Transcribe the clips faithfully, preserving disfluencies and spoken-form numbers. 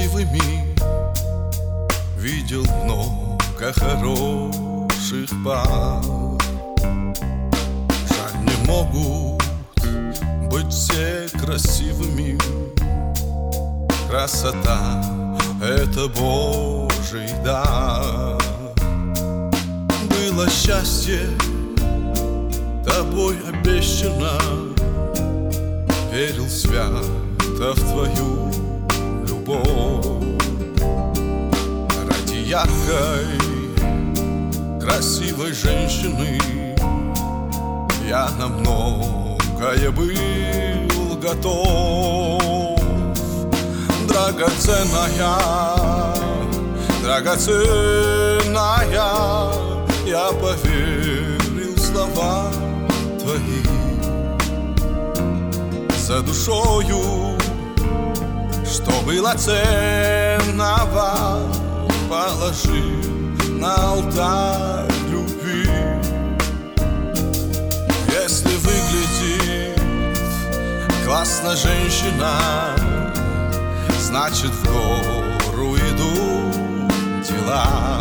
красивыми, видел много хороших пар. Жаль, не могут быть все красивыми. Красота — это Божий дар. Было счастье, тобой обещано. Верил свято в твою любовь. Ради яркой, красивой женщины я на многое был готов. Драгоценная, драгоценная, я поверил в слова твои. За душою, что было ценного, положил на алтарь любви. Если выглядит классно женщина, значит в гору идут дела.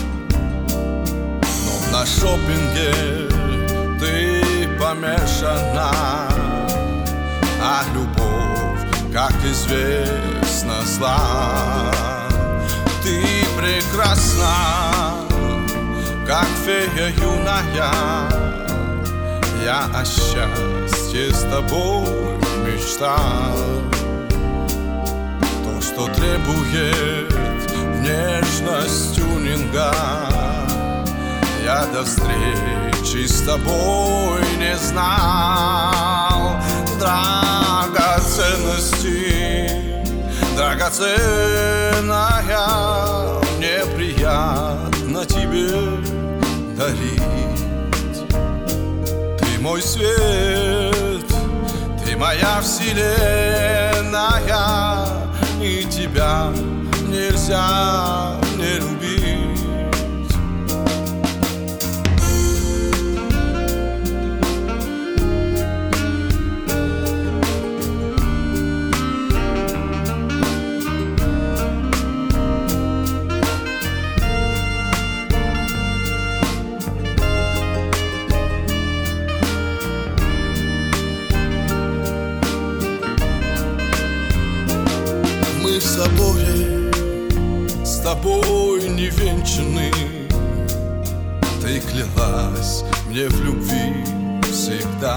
Но на шопинге ты помешана, а любовь, как известно, зла. Ты прекрасна, как фея юная. Я о счастье с тобой мечтал. То, что требует нежность тюнинга, я до встречи с тобой не знал. Драгоценности, драгоценная, мне приятно тебе дарить. Ты мой свет, ты моя вселенная, и тебя нельзя не любить. Мы в соборе с тобой не венчаны. Ты клялась мне в любви всегда.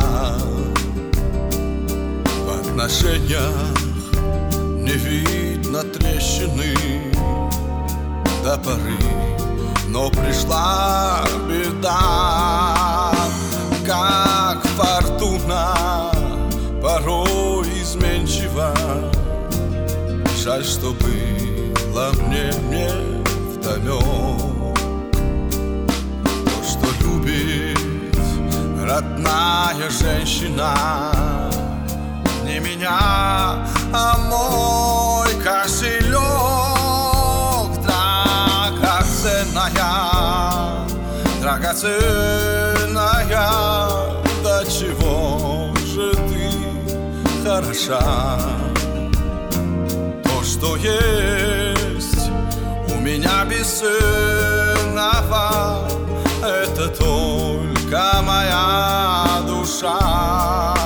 В отношениях не видно трещины до поры, но пришла беда. Как фортуна порой изменчива. Жаль, что было мне невдомёк. То, что любит родная женщина, не меня, а мой кошелек. Драгоценная, драгоценная, до чего же ты хороша. Что есть у меня бесценного, это только моя душа.